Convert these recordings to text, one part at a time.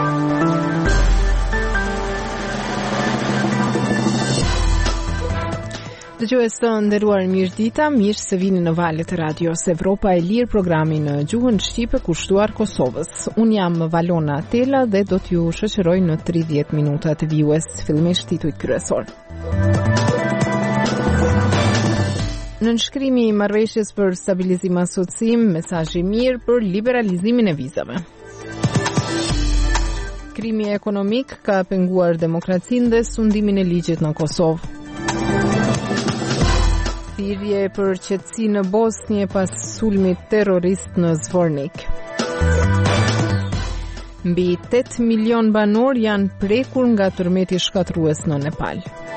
Dëgjues të nderuar, mirëdita, mirë se vini në valët e radios Evropa e Lirë, programi në gjuhën shqipe kushtuar Kosovës. Unë jam Valona Tela dhe do t'ju shoqëroj në 30 minuta të vijues, fillimisht titujt kryesor. Në nënshkrimi i marrëveshjes për stabilizim asocim, mesazhi mirë për liberalizimin e vizave. Krimi ekonomik ka penguar demokracinë dhe sundimin e ligjit në Kosovë. Thirrje për qetësi në Bosnjë pas sulmit terrorist në Zvornik. Mbi 8 milion banor janë prekur nga tërmeti shkatrues në Nepal.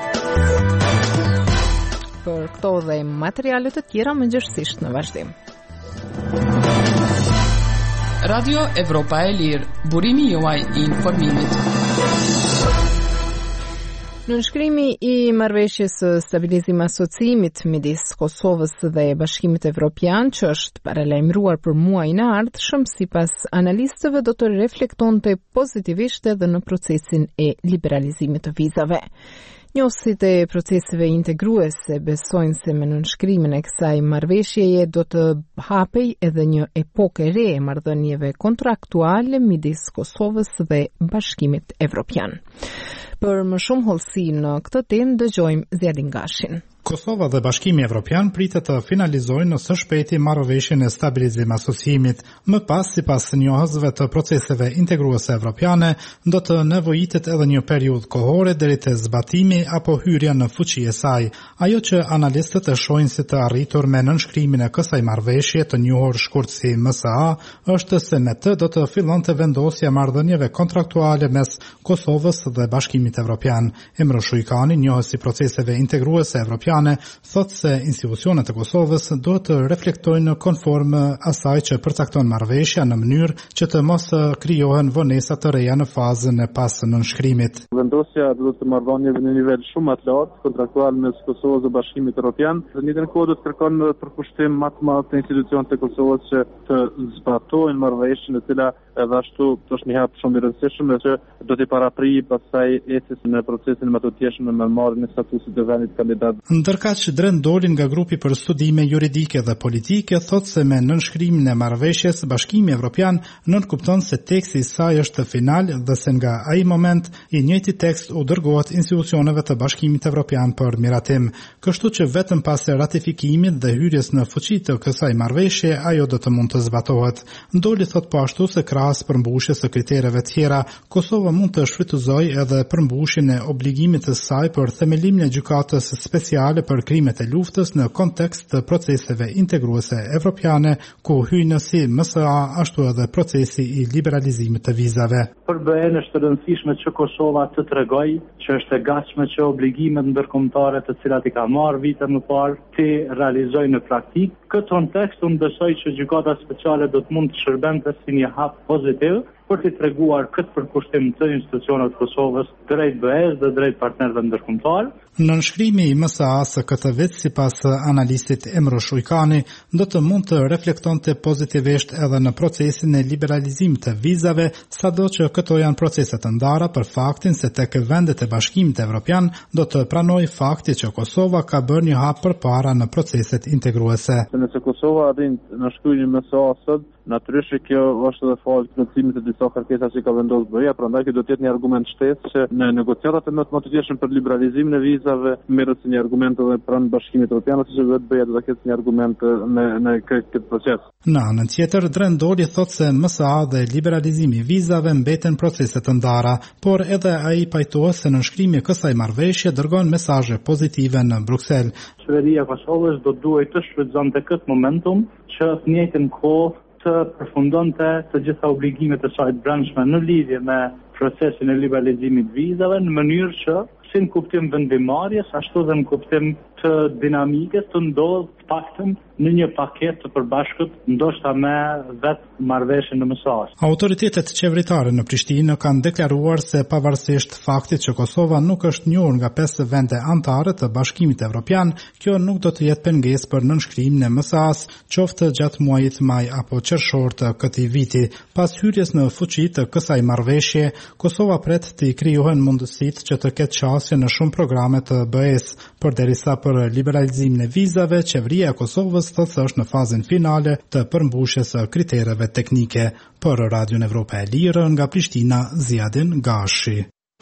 Për këto dhe materiale të tjera mëngjesisht në vazhdim. Radio Evropa e Lirë, burimi juaj i informimit. Në nënshkrimi i marrëveshjes së stabilizim asociimit midis Kosovës dhe Bashkimit Evropian, që është paralajmëruar për muajin e ardhshëm, sipas analistëve do të reflektonte pozitivisht edhe në procesin e liberalizimit të vizave. Njohësit e proceseve integruese besojnë se me nënshkrimin e kësaj marrëveshjeje do të hapej edhe një epokë e re e marrëdhënieve kontraktuale midis Kosovës dhe Bashkimit Evropian. Për më shumë hollësi në këtë temë dëgjojmë Zjedin Gashin. Kosova dhe Bashkimi Evropian pritet të finalizojnë në së shpejti marrëveshjen e stabilizim asociimit. Më pas, sipas njohësve të proceseve integruese evropiane, do të nevojitet edhe një periudhë kohore deri te zbatimi apo hyrja në fuqi e saj. Ajo që analistët e shohin si të arritur me nënshkrimin e kësaj marrëveshje të njohur shkurt si MSA, është se me të do të fillonte vendosja marrëdhënieve kontraktuale mes Kosovës dhe Bashkimit Evropian. Emro Shujkani, njohës i proceseve integruese evropiane, thot se institucionet e Kosovës duhet të reflektojnë konform asaj që përcakton marrëveshja në mënyrë që të mos krijohen vonesa të reja në fazën e pas nënshkrimit. Vendosja duhet të marrëdhënieve në nivel shumë të lartë kontraktual mes Kosovës dhe Bashkimit Evropian. Në të njëjtën kohë do të kërkon përkushtim më të madh të institucioneve të Kosovës që të zbatojnë marrëveshjen, e cila edhe ashtu është një hap shumë i rëndësishëm dhe që do të paraprijë pastaj ecjes në procesin më të thjeshtë me marrjen e statusit të vendit kandidat. Ndërkaq Dren Dolin nga grupi për studime juridike dhe politike thot se me nënshkrimin e marrëveshjes Bashkimi Evropian nënkupton se teksti i saj është final dhe se nga ai moment i njëjti tekst u dërgohet institucioneve të Bashkimit Evropian për miratim. Kështu që vetëm pas ratifikimit dhe hyrjes në fuqi të kësaj marrëveshje ajo do të mund të zbatohet. Doli thot po ashtu se krahas përmbushjes së kritereve tjera, Kosova mund të shfrytëzojë edhe përmbushjen e obligimit të saj për themelimin e gjykatës speciale për krimet e luftës në kontekst të proceseve integruese evropiane, ku hyjnë si MSA ashtu edhe procesi i liberalizimit të vizave. Për BE-n është rëndësishme që Kosova të tregojë që është e gatshme që obligimet ndërkombëtare të cilat i ka marrë vite më parë të realizojë në praktikë. Këtë kontekst unë besoj që gjykata speciale do të mund të shërbente si një hap pozitiv për të treguar këtë përkushtim të institucioneve të Kosovës drejt BE-s dhe drejt partnerëve ndërkombëtar. Nënshkrimi i MSA së këtë vit, sipas analistit Emro Shujkani, do të mund të reflektonte pozitivisht edhe në procesin e liberalizimit të vizave, sado që këto janë procese të ndara për faktin se tek vendet e Bashkimit Evropian do të pranojë fakti që Kosova ka bërë një hap përpara në proceset integruese. Nëse Kosova arrin nënshkrimin e MSA sot, natyrisht kjo është edhe fazë plotësimit të disa kërkesa që ka vendosur BE-ja, prandaj kjo do të jetë një argument shtesë që në negociatat e më të thjeshta për liberalizimin e vizave merret si një argument edhe pranë Bashkimit Evropian, ose që vetë BE-ja do të ketë një argument në këtë proces. Në anën tjetër, Dren Doli thotë se MSA dhe liberalizimi i vizave mbeten procese të ndara, por edhe ai pajtohet se nënshkrimi i kësaj marrëveshje dërgon mesazhe pozitive në Bruksel. Qeveria e Kosovës do duhet të shfrytëzonte këtë momentum që në të njëjtën kohë të përfundonte të gjitha obligimet e saj të brendshme në lidhje me procesin e liberalizimit vizave në mënyrë që si në kuptim vendimarrjes ashtu dhe në kuptim të dinamikës të ndodhë paktën në një paketë të përbashkët, ndoshta me vetë marrëveshjen në mesazh. Autoritetet qeveritare në Prishtinë kanë deklaruar se pavarësisht faktit që Kosova nuk është njohur nga 5 vende anëtare të Bashkimit Evropian, kjo nuk do të jetë pengesë për nënshkrimin e MSA-s, qoftë gjatë muajit maj apo qershor të këtij viti. Pas hyrjes në fuqi të kësaj marrëveshje, Kosova pret të i krijohen mundësitë që të ketë qasje në shumë programe të BE-s, përderisa për liberalizimin e vizave, qeveria e Kosovës thotë se është në fazën finale të përmbushjes së kritereve teknike. Për Radion Evropa e Lirë nga Prishtina, Ziadin Gashi.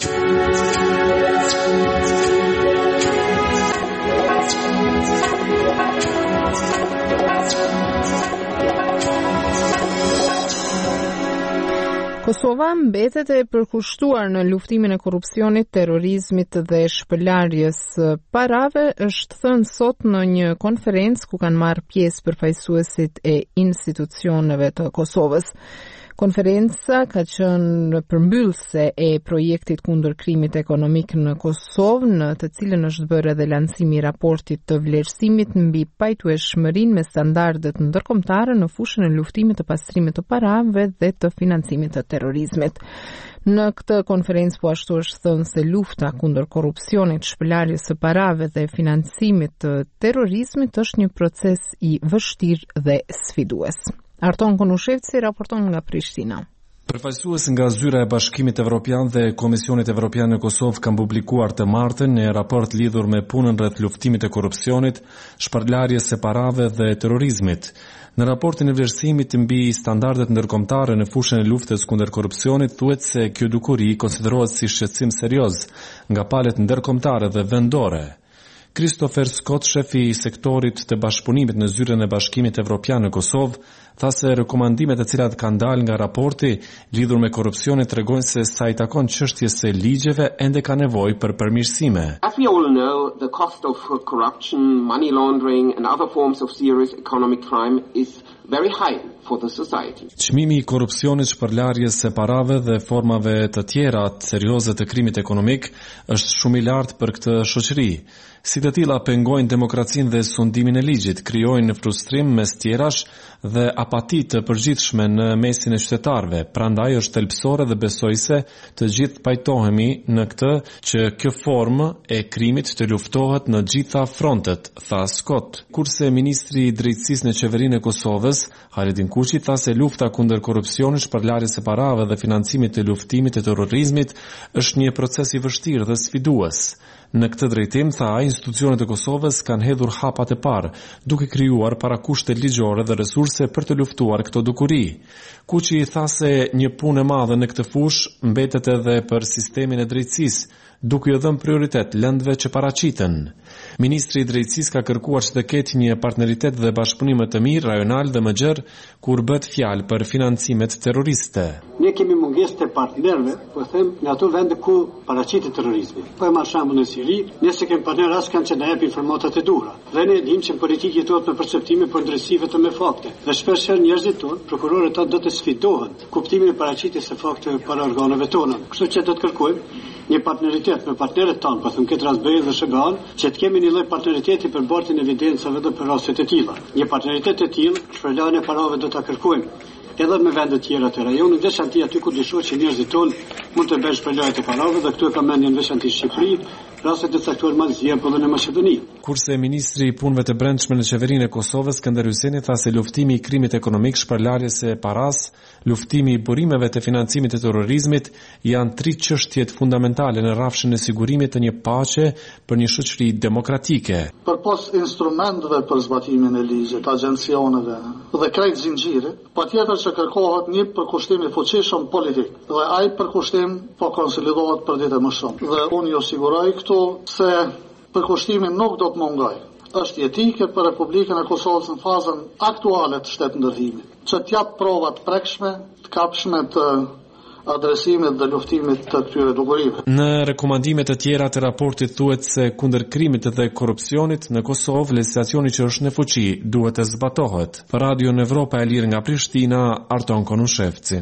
Kosova mbetet e përkushtuar në luftimin e korrupsionit, terrorizmit dhe shpëlarjes parave, është thënë sot në një konferencë ku kanë marrë pjesë përfaqësuesit e institucioneve të Kosovës. Konferenca ka qenë përmbyllëse e projektit kundër krimit ekonomik në Kosovë, në të cilën është bërë edhe lancimi i raportit të vlerësimit mbi pajtueshmërinë me standardet ndërkombëtare në fushën e luftimit të pastrimit të parave dhe të financimit të terrorizmit. Në këtë konferencë po ashtu është thënë se lufta kundër korrupsionit, shpëlarjes së parave dhe financimit të terrorizmit është një proces i vështirë dhe sfidues. Arton Konushevci raporton nga Prishtina. Përfaqësues nga zyra e Bashkimit Evropian dhe Komisionit Evropian në Kosovë kanë publikuar të martën një raport lidhur me punën rreth luftimit të korrupsionit, shpërlarjes së parave dhe terrorizmit. Në raportin e vlerësimit mbi standardet ndërkombëtare në fushën e luftës kundër korrupsionit, thuhet se kjo dukuri konsiderohet si shqetësim serioz nga palët ndërkombëtare dhe vendore. Christopher Scott, shefi i sektorit të bashkëpunimit në zyrën e Bashkimit Evropian në Kosovë, tha se rekomandimet e cilat kanë dalë nga raporti lidhur me korrupsionin tregojnë se sa i takon çështjes së ligjeve ende ka nevojë për përmirësime. As we all know, the cost of corruption, money laundering and other forms of serious economic crime is very high for the society. Çmimi i korrupsionit, shpërlarjes së parave dhe formave të tjera serioze të krimit ekonomik është shumë i lartë për këtë shoqëri. Si të tilla pengojnë demokracinë dhe sundimin e ligjit, krijojnë frustrim mes tjerash dhe apati të përgjithshme në mesin e qytetarëve. Prandaj është thelbësore dhe besojse të gjithë pajtohemi në këtë që kjo formë e krimit të luftohet në gjitha frontet, tha Scott. Kurse ministri i drejtësisë në qeverinë e Kosovës, Halidin Kuçi, tha se lufta kundër korrupsionit, shpërlarjes së parave dhe financimit të luftimit të terrorizmit është një proces i vështirë dhe sfidues. Në këtë drejtim, tha, institucionet e Kosovës kanë hedhur hapat e parë, duke krijuar parakushte ligjore dhe resurse për të luftuar këto dukuri. Kuçi tha se një punë e madhe në këtë fushë mbetet edhe për sistemin e drejtësisë, duke i dhënë prioritet lëndëve që paraqiten. Ministri i drejtësisë ka kërkuar që të ketë një partneritet dhe bashkëpunim të mirë rajonal dhe më gjerë kur bëhet fjalë për financimet terroriste. Ne kemi mungesë të partnerëve, po them, në ato vende ku paraqitet terrorizmi. Po marr shembull në Siri, nëse kemi partner as kanë që na japin informatat e duhura. Dhe ne dimë që politika jetohet me perceptime për ndryshime të me fakte. Dhe shpesh njerëzit tonë, prokurorët do të sfidohen kuptimin e paraqitjes së fakteve para organeve tona. Kështu që do të kërkojmë një partneritet me partnerët tanë, po them këtë rast BE dhe SBA, që të kemi një lloj partneriteti për bartjen e evidencave dhe për raste të tilla. Një partneritet të tillë, shpërlarjen e parave do ta kërkojmë edhe me vende të tjera të rajonit, veçanti aty ku dyshohet që njerëzit tonë mund të bëjnë shpërlarje të parave dhe këtu e kam mendjen veçanti Shqipëri, rastet e caktuar Mallëzi apo në Maqedoni. Kurse ministri i punëve të brendshme në qeverinë e Kosovës, Skënder Hyjseni, tha se luftimi i krimit ekonomik, shpërlarjes së paras, luftimi i burimeve të financimit të terrorizmit janë 3 çështjet fundamentale në rrafshin e sigurimit të një paqe për një shoqëri demokratike. Përpos instrumenteve për zbatimin e ligjit, agjencioneve dhe krejt zinxhirit, patjetër që kërkohet një përkushtim i fuqishëm politik dhe ai përkushtim po konsolidohet për ditë më shumë. Dhe unë ju siguroj këtu se përkushtimi nuk do të mungoj. Është jetike për Republikën e Kosovës në fazën aktuale të shtetëndërhimit, që t'jap prova të prekshme, të kapshme të adresimit dhe luftimit të këtyre dukurive. Në rekomandimet e tjera të raportit thuhet se kundër krimit dhe korrupsionit në Kosovë, legjislacioni që është në fuqi duhet të zbatohet. Për Radio Evropa e Lirë nga Prishtina, Arton Konushevci.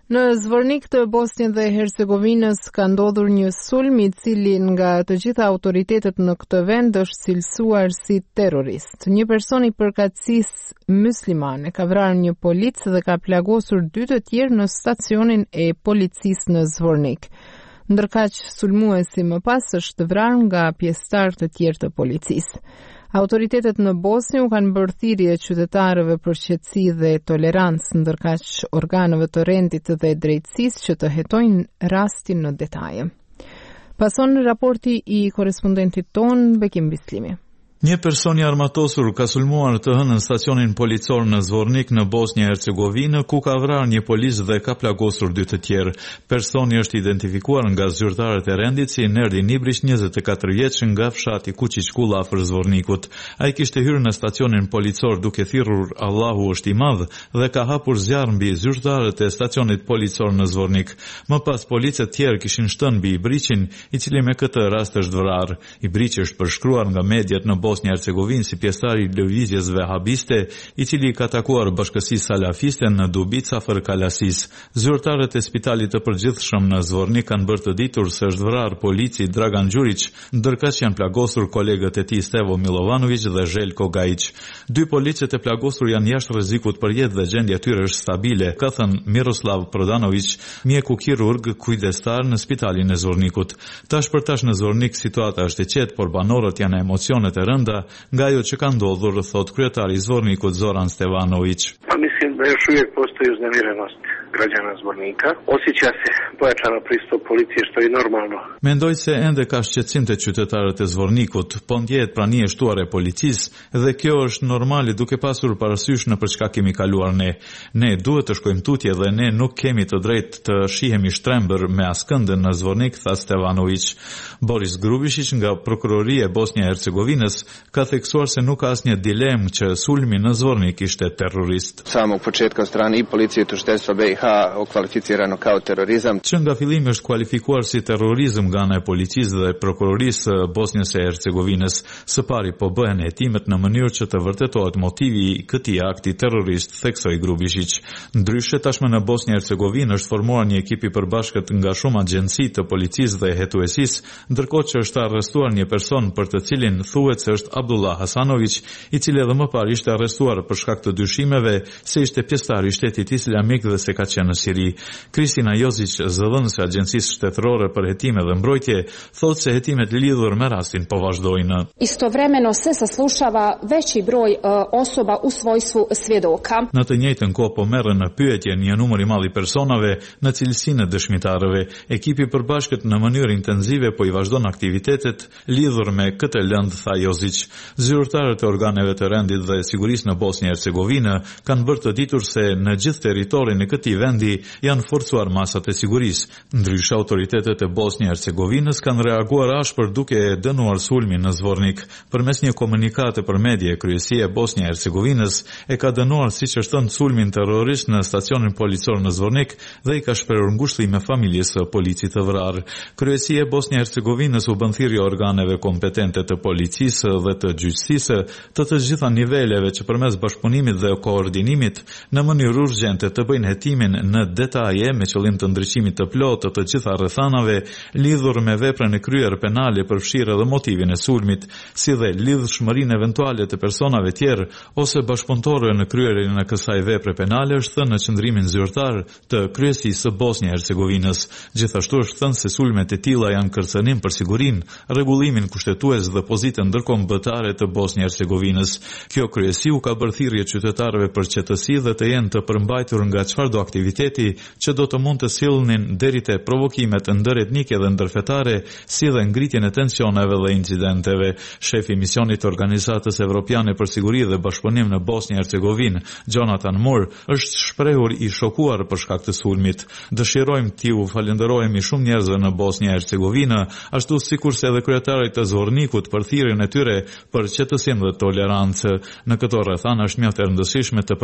Në Zvornik të Bosnjës dhe Hercegovinës ka ndodhur një sulm I cili nga të gjitha autoritetet në këtë vend është cilësuar si terrorist. Një person I përkatësisë muslimane ka vrarë një polic dhe ka plagosur 2 të tjerë në stacionin e policisë në Zvornik. Ndërkaq sulmuesi më pas është vrarë nga pjesëtar të tjerë të policisë. Autoritetet në Bosnjë u kanë bërë thirrje qytetarëve për qetësi dhe tolerancë, ndërkaq organeve të rendit dhe drejtësisë që të hetojnë rastin në detaje. Pason raporti I korrespondentit ton Bekim Bislimi. Një person I armatosur ka sulmuar të hënën stacionin policor në Zvornik në Bosnjë e Hercegovinë, ku ka vrarë një polic dhe ka plagosur 2 të tjerë. Personi është identifikuar nga zyrtarët e rendit si Nerdi Nibrish, 24 vjeç, nga fshati Kuqiçkull afër Zvornikut. Ai kishte hyrë në stacionin policor duke thirrur Allahu është I madh dhe ka hapur zjarr mbi zyrtarët e stacionit policor në Zvornik. Më pas policët tjerë kishin shtënë mbi Ibriqin, I cili me këtë rast është vrarë. Ibriqi është përshkruar nga mediat në Bosnjë e Hercegovinë si pjesëtar I lëvizjes vehabiste, I cili ka takuar bashkësisë salafiste në Dubica afër Kalasis. Zyrtarët e spitalit të përgjithshëm në Zvornik kanë bërë të ditur se është vrarë polici Dragan Đurić, ndërkaq janë plagosur kolegët e tij Stevo Milovanović dhe Željko Gajić. 2 policët e plagosur janë jashtë rrezikut për jetë dhe gjendja e tyre është stabile, ka thënë Miroslav Prodanović, mjeku kirurg kujdestar në spitalin e Zvornikut. Tash për tash në Zvornik situata është e qetë, por banorët janë emocionet e nga ajo që ka ndodhur, thot kryetari I Zvornikut Zoran Stevanović. Mislim da još uvijek postoji uznemirenost građana Zvornika. Osjeća se pojačano pristup policije, što je normalno. Mendoj se ende ka shqetësim te qytetarët e Zvornikut, po ndjehet prania e shtuar e policisë dhe kjo është normale duke pasur parasysh në për çka kemi kaluar ne. Ne duhet të shkojmë tutje dhe ne nuk kemi të drejtë të shihemi shtrembër me askëndën në Zvornik, tha Stevanović. Boris Grubišić nga prokuroria e Bosnjë e Hercegovinës ka theksuar se nuk ka asnjë dilemë që sulmi në Zvornik ishte terrorist. Samog početka od strane I policije I tužiteljstva BiH okvalificirano kao terorizam. Që nga fillimi është kualifikuar si terrorizëm nga ana e policisë dhe prokurorisë së Bosnjës së Hercegovinës. Së pari po bëhen hetimet në mënyrë që të vërtetohet motivi I këtij akti terrorist, theksoi Grubišić. Ndryshe tashmë në Bosnjë e Hercegovinë është formuar një ekip I përbashkët nga shumë agjenci të policisë dhe hetuesisë, ndërkohë që është arrestuar një person për të cilin thuhet se është Abdullah Hasanović, I cili edhe më parë ishte arrestuar për shkak të dyshimeve se ishte pjesëtar I shtetit islamik dhe se ka qenë në Siri. Kristina Jozić, zëdhënëse e Agjencisë Shtetërore për Hetime dhe Mbrojtje, thotë se hetimet lidhur me rastin po vazhdojnë. Istovremeno se saslušava veći broj osoba u svojstvu svjedoka. Në të njëjtën kohë po merren në pyetje një numër I madh I personave në cilësinë e dëshmitarëve. Ekipi I përbashkët në mënyrë intensive po I vazhdon aktivitetet lidhur me këtë lëndë, tha Jozić. Zyrtarët e organeve të rendit dhe sigurisë në Bosnjë e Hercegovinë kanë bërë të ditur se në gjithë territorin e këtij vendi janë forcuar masat e sigurisë. Ndryshe autoritetet e Bosnjë e Hercegovinës kanë reaguar ashpër duke dënuar sulmin në Zvornik. Përmes një komunikate për media, kryesia e Bosnjë e Hercegovinës e ka dënuar siç është thënë sulmin terrorist në stacionin policor në Zvornik dhe I ka shprehur ngushëllime familjes së policit të vrarë. Kryesia e Bosnjë e Hercegovinës u bën thirrje organeve kompetente të policisë dhe të gjyqësisë të gjitha niveleve që përmes bashkëpunimit dhe koordinimit në mënyrë urgjente të bëjnë hetimin në detaje me qëllim të ndriçimit të plotë të gjitha rrethanave lidhur me veprën e kryer penale përfshirë edhe motivin e sulmit, si dhe lidhshmërinë eventuale të personave tjerë ose bashkëpunëtorëve në kryerjen e kësaj vepre penale, është thënë në qendrimin zyrtar të kryesisë së Bosnjë e Hercegovinës. Gjithashtu është thënë se sulmet e tilla janë kërcënim për sigurinë, rregullimin kushtetues dhe pozitën ndërkombëtare të Bosnjë e Hercegovinës. Kjo kryesi u ka bërë thirrje qytetarëve për qetësi dhe të jenë të përmbajtur nga çfarëdo aktiviteti që do të mund të sillnin deri te provokimet ndëretnike dhe ndërfetare, si dhe ngritjen e tensioneve dhe incidenteve. Shefi I misionit të Organizatës Evropiane për Siguri dhe Bashkëpunim në Bosnjë e Hercegovinë, Jonathan Moore, është shprehur I shokuar për shkak të sulmit. Dëshirojmë t'ju falenderojmë shumë njerëzve në Bosnjë e Hercegovinë, ashtu sikurse edhe kryetarit të Zvornikut për thirrjen e tyre për qetësim dhe tolerancë. Në këto rrethana është mjaft e rëndësishme të përmbahemi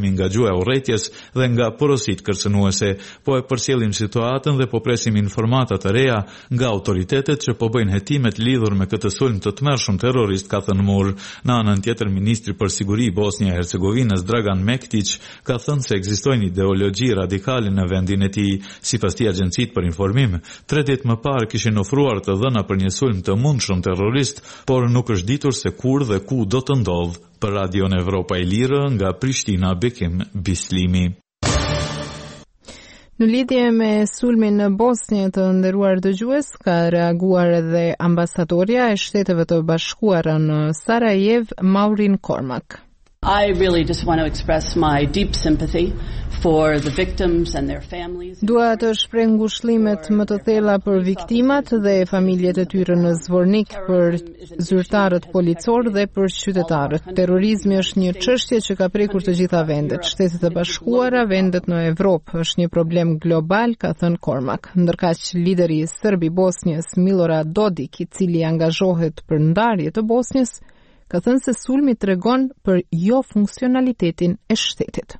informimi nga gjuha e urrëties dhe nga porositë kërcënuese, po e përcjellim situatën dhe po presim informata të reja nga autoritetet që po bëjnë hetimet lidhur me këtë sulm të tmerrshëm terrorist, ka thënë Mur. Në anën tjetër, ministri për siguri i Bosnia e Hercegovinës Dragan Mektić ka thënë se ekzistojnë ideologji radikale në vendin e tij. Sipas tij agjencitë për informim, 3 ditë më parë kishin ofruar të dhëna për një sulm të mundshëm terrorist, por nuk është ditur se kur dhe ku do të ndodhë. Për Radion Evropa e Lirë, nga Prishtina, Bekim Bislimi. Në lidhje me sulmin në Bosnjë, të nderuar dëgjues, ka reaguar edhe ambasadorja e Shteteve të Bashkuara në Sarajev, Maurin Kormak. I really just want to express my deep sympathy for the victims and their families. Dua të shpreh ngushëllimet më të thella për viktimat dhe familjet e tyre në Zvornik, për zyrtarët policor dhe për qytetarët. Terrorizmi është një çështje që ka prekur të gjitha vendet, Shtetet e Bashkuara, vendet në Evropë. Është një problem global, ka thënë Kormak. Ndërkaq lideri serb i Bosnjës, Milorad Dodik, I cili angazhohet për ndarje të Bosnjës, ka thënë se sulmi tregon për jo funksionalitetin e shtetit.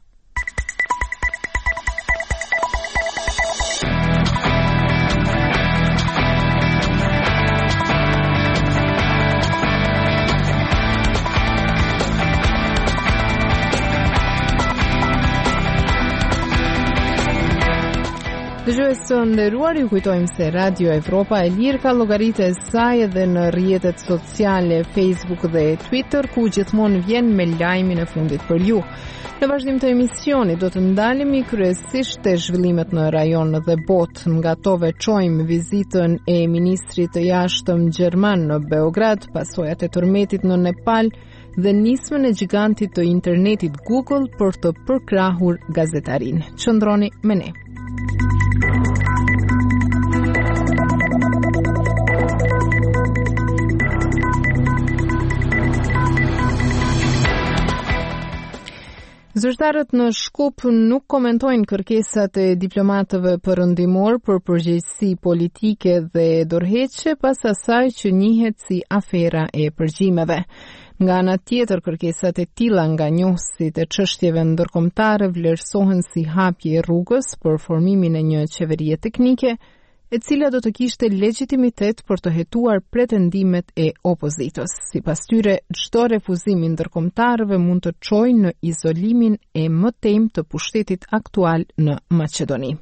Dëgjues të nderuar, ju kujtojmë se Radio Evropa e Lirë ka llogaritë e saj edhe në rrjetet sociale Facebook dhe Twitter, ku gjithmonë vjen me lajmin e fundit për ju. Në vazhdim të emisionit do të ndalemi kryesisht te zhvillimet në rajon dhe botë. Nga to veçojmë vizitën e ministrit të jashtëm gjerman në Beograd, pasojat e tërmetit në Nepal dhe nismën e gigantit të internetit Google për të përkrahur gazetarinë. Qëndroni me ne. Zyrtarët në Shkup nuk komentojnë kërkesat e diplomatëve perëndimor për përgjegjësi politike dhe dorëheqje pas asaj që njihet si afera e përgjimeve. Nga ana tjetër, kërkesat e tilla nga njohësit e çështjeve ndërkombëtare vlerësohen si hapje e rrugës për formimin e një qeverie teknike, e cila do të kishte legjitimitet për të hetuar pretendimet e opozitës. Sipas tyre, çdo refuzim I ndërkombëtarëve mund të çojë në izolimin e mëtejmë të pushtetit aktual në Maqedoni.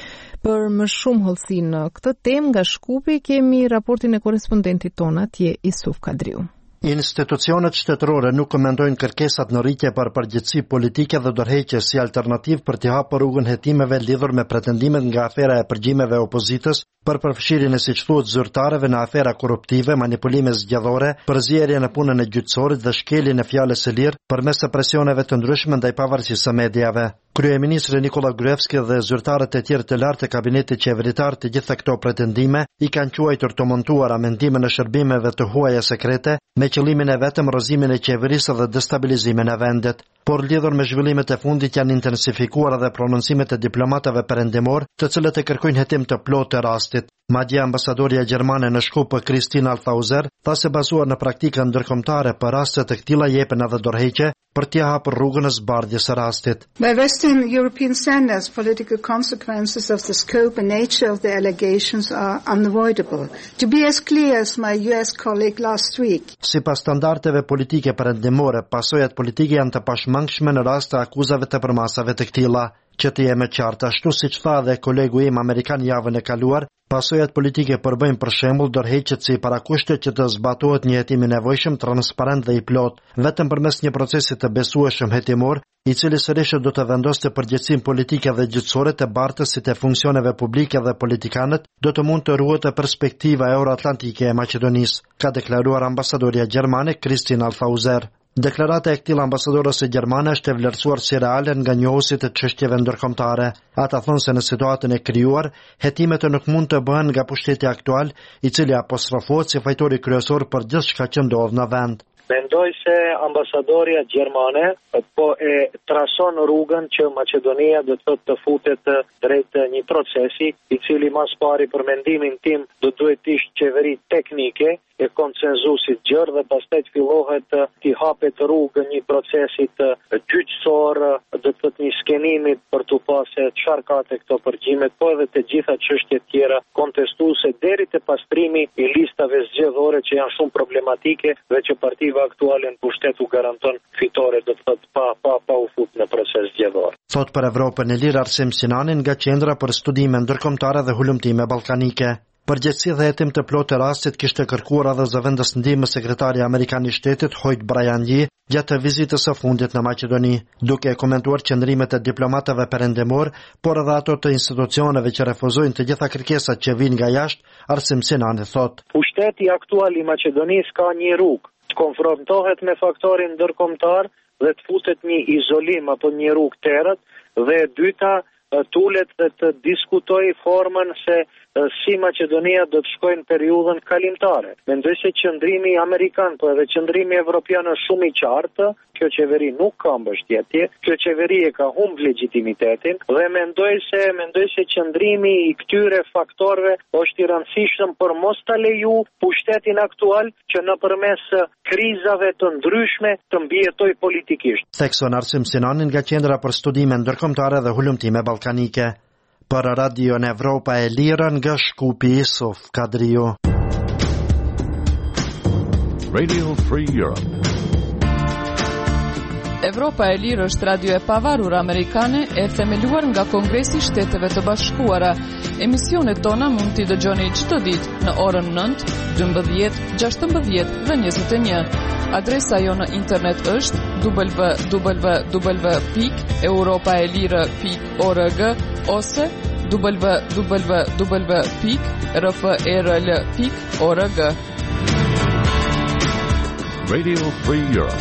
Për më shumë hollësi në këtë temë, nga Shkupi kemi raportin e korrespondentit ton atje, Isuf Kadriu. Institucionet shtetërore nuk komentojnë kërkesat në rritje për përgjegjësi politike dhe dorëheqje si alternativë për të hapur rrugën hetimeve lidhur me pretendimet nga afera e përgjimeve opozitës për përfshirjen e siç thuhet zyrtarëve në afera korruptive, manipulime zgjedhore, përzierje në punën e gjyqësorit dhe shkeljen e fjalës së lirë përmes presioneve të ndryshme ndaj pavarësisë së mediave. Kryeministri Nikola Gruevski dhe zyrtarët e tjerë të lartë të kabinetit qeveritar të gjitha këto pretendime I kanë quajtur të montuara mendimin e shërbimeve të huaja sekrete me qëllimin e vetëm rrëzimin e qeverisë dhe destabilizimin e vendit. Por lidhur me zhvillimet e fundit janë intensifikuar edhe prononcimet e diplomatëve perëndimor, të cilët e kërkojnë hetim të plotë të rastit. Madje ambasadorja gjermane në Shkup, Kristina Althauser, tha se bazuar në praktika ndërkombëtare për raste të këtilla jepen edhe dorëheqje për t'i hapur rrugën e zbardhjes së rastit. By Western European standards, political consequences of the scope and nature of the allegations are unavoidable. To be as clear as my US colleague last week. Sipas standardeve politike perëndimore, pasojat politike janë të pashmangshme në rast të akuzave të përmasave të këtilla. Që të jemi qartë, ashtu siç tha dhe kolegu im amerikan javën e kaluar, pasojat politike përbëjnë për shembull dorëheqjet si parakushte që të zbatohet një hetim I nevojshëm, transparent dhe I plot, vetëm përmes një procesi të besueshëm hetimor, I cili sërish do të vendoste përgjegjësinë politike dhe gjyqësore të bartësit e funksioneve publike dhe politikanët, do të mund të ruhet perspektiva euroatlantike e Maqedonisë, ka deklaruar ambasadorja gjermane Kristina Althauser. Deklarata e këtij ambasadorës së gjermane është e vlerësuar si reale nga njohësit e çështjeve ndërkombëtare. Ata thonë se në situatën e krijuar, hetimet nuk mund të bëhen nga pushteti aktual, I cili apostrofohet si fajtori kryesor për gjithçka që ndodh në vend. Mendoj se ambasadoria gjermane po e trason rrugën që Maqedonia do të futet drejt një procesi i cili mas pari për mendimin tim do duhet të ishte qeveri teknike e konsenzusit gjërë dhe pastaj të fillohet t'i hapet rrugë një procesit gjyqësor, do të thotë një skenimi për t'u pasë çfarë ka te këto përgjimet, po edhe të gjitha çështjet tjera kontestuese deri te pastrimi i listave zgjedhore që janë shumë problematike dhe që partiva aktuale në pushtet u garanton fitore, do të thotë pa u fut në proces zgjedhor. Thot për Evropën e Lirë Arsim Sinani nga Qendra për Studime Ndërkombëtare dhe Hulumtime Ballkanike. Përgjegjësi dhe hetim të plotë të rastit kishte kërkuar edhe zëvendës ndihmë sekretari amerikan i shtetit Hoyt Bryan Lee gjatë vizitës së fundit në Maqedoni, duke komentuar qëndrimet e diplomatëve perëndimor, por edhe ato të institucioneve që refuzojnë të gjitha kërkesat që vijnë nga jashtë. Arsim Sinani thot: Pushteti aktual i Maqedonisë ka një rrugë, të konfrontohet me faktorin ndërkombëtar dhe të futet një izolim apo një rrugë tërët, dhe e dyta tulet dhe të diskutoj formën se si Maqedonia do të shkojnë periudhën kalimtare. Mendoj se qëndrimi amerikan, po edhe qëndrimi evropian është shumë i qartë. Kjo qeveri nuk ka mbështetje, kjo qeveri e ka humbur legitimitetin dhe mendoj se qëndrimi i këtyre faktorëve është i rëndësishëm për mos ta leju pushtetin aktual që nëpërmes krizave të ndryshme të mbijetoj politikisht. Thekson Arsim Sinani nga Qendra për Studime Ndërkombëtare dhe Hulumtime Ballkanike. Për Radio Evropa e Lirë nga Shkupi Isuf Kadrio. Radio Free Europe. Evropa e Lirë është radio e pavarur amerikane e themeluar nga Kongresi i Shteteve të Bashkuara. Emisionet tona mund t'i dëgjoni çdo ditë në orën 9, 12, 16 dhe 21. Adresa jo në internet është www.europaelire.org ose www.rfrl.org. Radio Free Europe.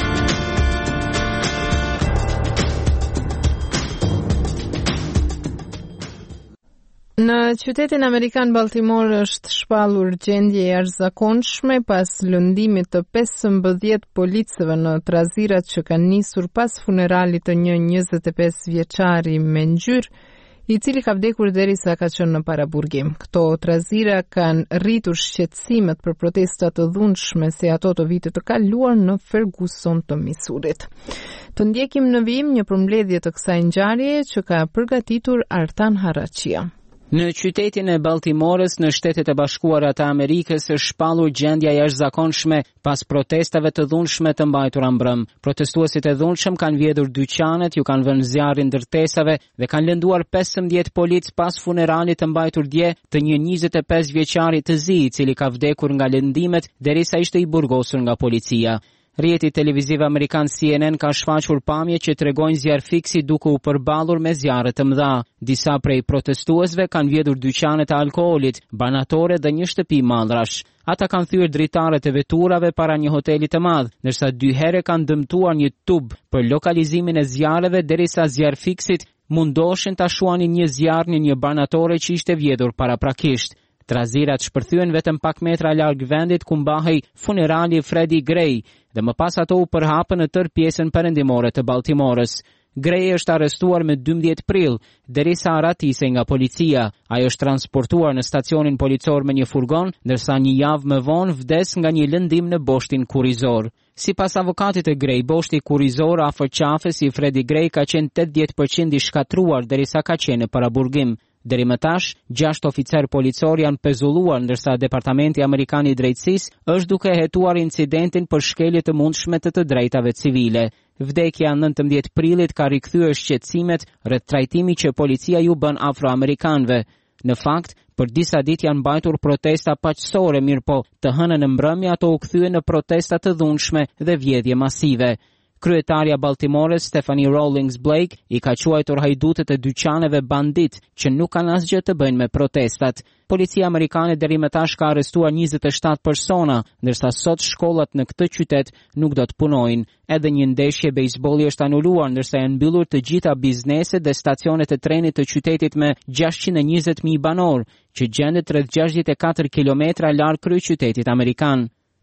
Në qytetin amerikan Baltimore është shpallur gjendje e jashtëzakonshme pas lëndimit të 15 policëve në trazirat që kanë nisur pas funeralit të një 25 vjeçari me ngjyrë, i cili ka vdekur derisa ka qenë në paraburgim. Këto trazira kanë rritur shqetësimet për protesta të dhunshme si ato të vitit të kaluar në Ferguson të Misurit. Të ndjekim në vijim një përmbledhje të kësaj ngjarjeje që ka përgatitur Artan Harrachia. Në qytetin e Baltimores në Shtetet e Bashkuara të Amerikës është shpallur gjendja jashtëzakonshme pas protestave të dhunshme të mbajtura mbrëm. Protestuesit e dhunshëm kanë vjedhur dyqanet, ju kanë vënë zjarrin ndërtesave dhe kanë lënduar 15 policë pas funeralit të mbajtur dje të një 25 vjeçari të zi, i cili ka vdekur nga lëndimet derisa ishte i burgosur nga policia. Rjeti televiziv amerikan CNN ka shfaqur pamje që tregojnë zjarrfiksi duke u përballur me zjarre të mëdha. Disa prej protestuesve kanë vjedhur dyqanet e alkoolit, banatore dhe një shtëpi mallrash. Ata kanë thyer dritaret e veturave para një hoteli të madh, ndërsa 2 herë kanë dëmtuar një tub për lokalizimin e zjarreve derisa zjarrfiksit mundoshin ta shuanin një zjarr në një banatore që ishte vjedhur paraprakisht. Trazirat shpërthyen vetëm pak metra larg vendit ku mbahej funerali Freddie Gray dhe më pas ato u përhapën në tërë pjesën perëndimore të Baltimores. Gray është arrestuar me 12 prill, derisa ratisej nga policia. Ai është transportuar në stacionin policor me një furgon, ndërsa një javë më vonë vdes nga një lëndim në boshtin kurrizor. Sipas avokatit e Gray, boshti kurrizor afër qafës i Freddie Gray ka qenë 80% i shkatruar derisa ka qenë në paraburgim. Deri më tash, 6 oficer policor janë pezulluar, ndërsa Departamenti Amerikan i Drejtësisë është duke hetuar incidentin për shkelje të mundshme të drejtave civile. Vdekja 19 prillit ka rikthyer shqetësimet rreth trajtimit që policia ju bën afroamerikanëve. Në fakt, për disa ditë janë mbajtur protesta paqësore, mirëpo të hënën në mbrëmje ato u kthyen në protesta të dhunshme dhe vjedhje masive. Kryetarja Baltimores, Stephanie Rawlings Blake, i ka quajtur hajdutët e dyqaneve bandit që nuk kanë asgjë të bëjnë me protestat. Policia amerikane deri më tash ka arrestuar 27 persona, ndërsa sot shkollat në këtë qytet nuk do të punojnë. Edhe një ndeshje bejsbolli është anuluar, ndërsa janë mbyllur të gjitha bizneset dhe stacionet e trenit të qytetit me 620.000 banor, që gjendet rreth 64 kilometra larg kryeqytetit amerikan.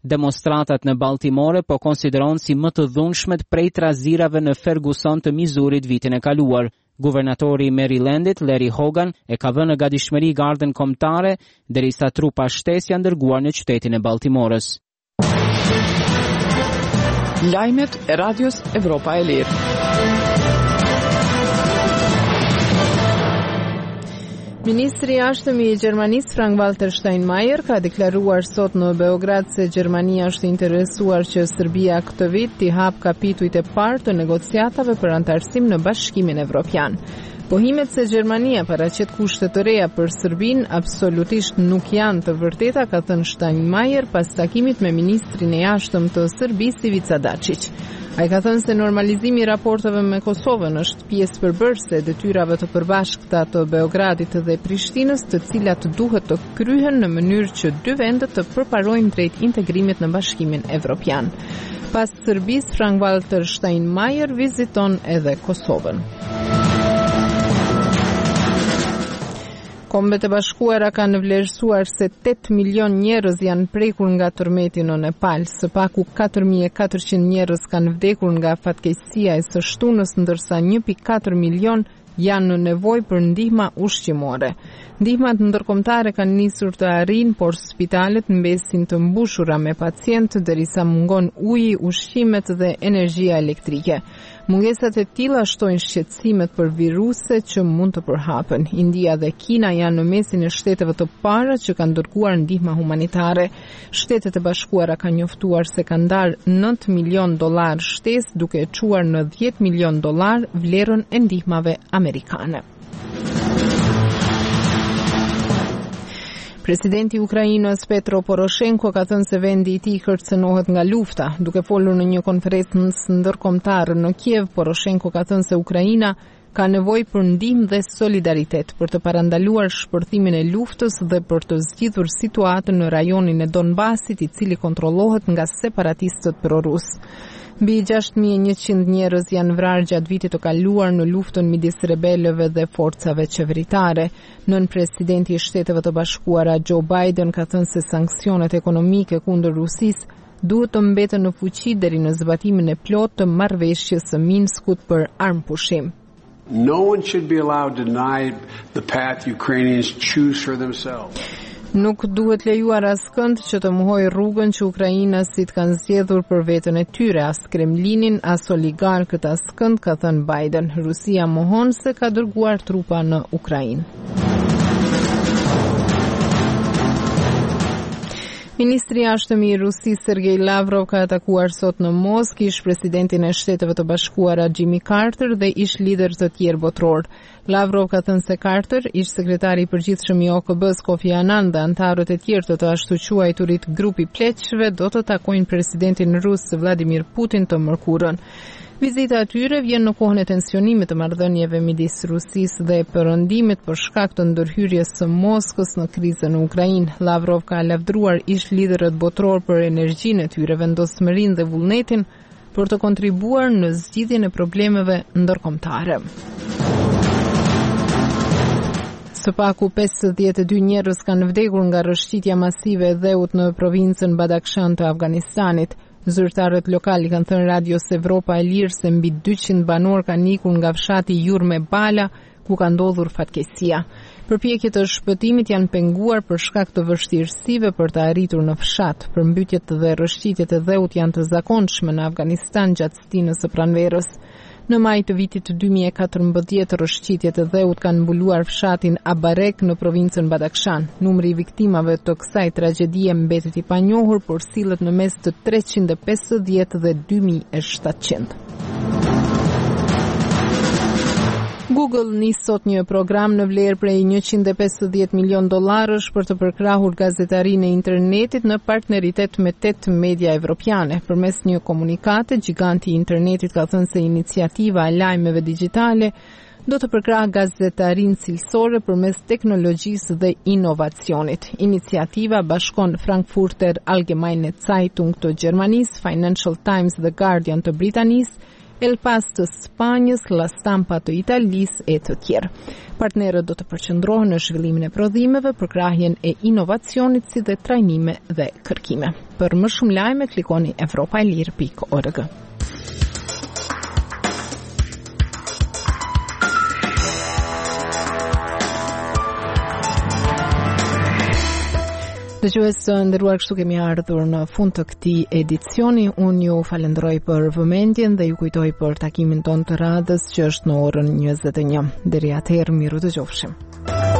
Demonstratat në Baltimore po konsideron si më të dhunshmet prej trazirave në Ferguson të Missourit vitin e kaluar. Guvernatori i Marylandit, Larry Hogan, e ka vënë në gatishmëri gardën kombëtare derisa trupa shtesë janë dërguar në qytetin e Baltimores. Lajmet e Radios Evropa e Lirë. Ministri i jashtëm i Gjermanisë Frank-Walter Steinmeier ka deklaruar sot në Beograd se Gjermania është interesuar që Serbia këtë vit t'i hap kapitujt e parë të negociatave për antarësim në Bashkimin Evropian. Pohimet se Gjermania paraqet kushte të reja për Serbinë absolutisht nuk janë të vërteta, ka thënë Steinmeier pas takimit me ministrin e jashtëm të Serbisë Ivica Dačić. Ai ka thënë se normalizimi i raporteve me Kosovën është pjesë përbërëse e detyrave të përbashkëta të Beogradit dhe Prishtinës, të cilat duhet të kryhen në mënyrë që dy vendet të përparojnë drejt integrimit në Bashkimin Evropian. Pas Serbisë, Frank-Walter Steinmeier viziton edhe Kosovën. Kombet e Bashkuara kanë vlerësuar se 8 milion njerëz janë prekur nga tërmeti në Nepal. Së paku 4.400 njerëz kanë vdekur nga fatkeqësia e së shtunës, ndërsa 1.4 milion janë në nevojë për ndihma ushqimore. Ndihmat ndërkombëtare kanë nisur të arrijnë, por spitalet mbesin të mbushura me pacientë derisa mungon uji, ushqimet dhe energjia elektrike. Mungesat e tilla shtojnë shqetësimet për viruse që mund të përhapen. India dhe Kina janë në mesin e shteteve të para që kanë dërguar ndihma humanitare. Shtetet e Bashkuara kanë njoftuar se kanë ndarë $9 milion shtesë, duke e çuar në $10 milion vlerën e ndihmave amerikane. Presidenti i Ukrainës Petro Poroshenko ka thënë se vendi i tij kërcënohet nga lufta. Duke folur në një konferencë ndërkombëtare në Kiev, Poroshenko ka thënë se Ukraina ka nevojë për ndihmë dhe solidaritet për të parandaluar shpërthimin e luftës dhe për të zgjidhur situatën në rajonin e Donbasit, i cili kontrollohet nga separatistët prorus. Mbi 6.100 njerëz janë vrarë gjatë vitit të kaluar në luftën midis rebelëve dhe forcave qeveritare. Nën presidenti i Shteteve të Bashkuara Joe Biden ka thënë se sanksionet ekonomike kundër Rusisë duhet të mbeten në fuqi deri në zbatimin e plotë të marrëveshjes së Minskut për armpushim. No one should be allowed to deny the path Ukrainians choose for themselves. Nuk duhet lejuar askënd që të mohojë rrugën që ukrainasit kanë zgjedhur për veten e tyre, as Kremlinin, as oligarkët askënd, ka thënë Biden. Rusia mohon se ka dërguar trupa në Ukrainë. Ministri i jashtëm i Rusisë Sergej Lavrov ka atakuar sot në Moskë ish presidentin e Shteteve të Bashkuara Jimmy Carter dhe ish lider të tjerë botror. Lavrov ka thënë se Carter, ish sekretari i përgjithshëm i OKB-s Kofi Annan dhe antarët e tjerë të ashtu quajturit grupi pleqshve do të takojnë presidentin rus Vladimir Putin të mërkurën. Vizita e tyre vjen në kohën e tensionimit të marrëdhënieve midis Rusisë dhe Perëndimit për shkak të ndërhyrjes së Moskës në krizën në Ukrainë. Lavrov ka lavdruar ish liderët botror për energjinë e tyre, vendosmërinë dhe vullnetin për të kontribuar në zgjidhjen e problemeve ndërkombëtare. Së paku 52 njerëz kanë vdekur nga rrëshqitja masive e dheut në provincën Badakhshan të Afganistanit. Zyrtarët lokal i kanë thënë Radios Evropa e Lirë se mbi 200 banor kanë ikur nga fshati Jurme Bala, ku ka ndodhur fatkeqësia. Përpjekjet e shpëtimit janë penguar për shkak të vështirësive për të arritur në fshat. Përmbytjet dhe rrëshqitjet e dheut janë të zakonshme në Afganistan gjatë stinës së pranverës. Në maj të vitit 2014, rrëshqitjet e dheut kanë mbuluar fshatin Abarek në provincën Badakhshan. Numri i viktimave të kësaj tragjedie mbetet i panjohur, por sillet në mes të 350 dhe 2700. Google nis sot një program në vlerë prej $150 milion për të përkrahur gazetarinë e internetit në partneritet me 8 media evropiane. Përmes një komunikate, giganti i internetit ka thënë se iniciativa e lajmeve digjitale do të përkrahë gazetarinë cilësore përmes teknologjisë dhe inovacionit. Iniciativa bashkon Frankfurter Allgemeine Zeitung të Gjermanisë, Financial Times dhe Guardian të Britanisë, El Pas të Spanjës, La Stampa të Italisë e të tjerë. Partnerët do të përqendrohen në zhvillimin e prodhimeve, përkrahjen e inovacionit si dhe trajnime dhe kërkime. Për më shumë lajme klikoni evropaelir.org. Dëgjues të nderuar, kështu kemi ardhur në fund të këtij edicioni. Unë ju falenderoj për vëmendjen dhe ju kujtoj për takimin ton të radhës që është në orën 21. Deri atëherë, miru dëgjofshim.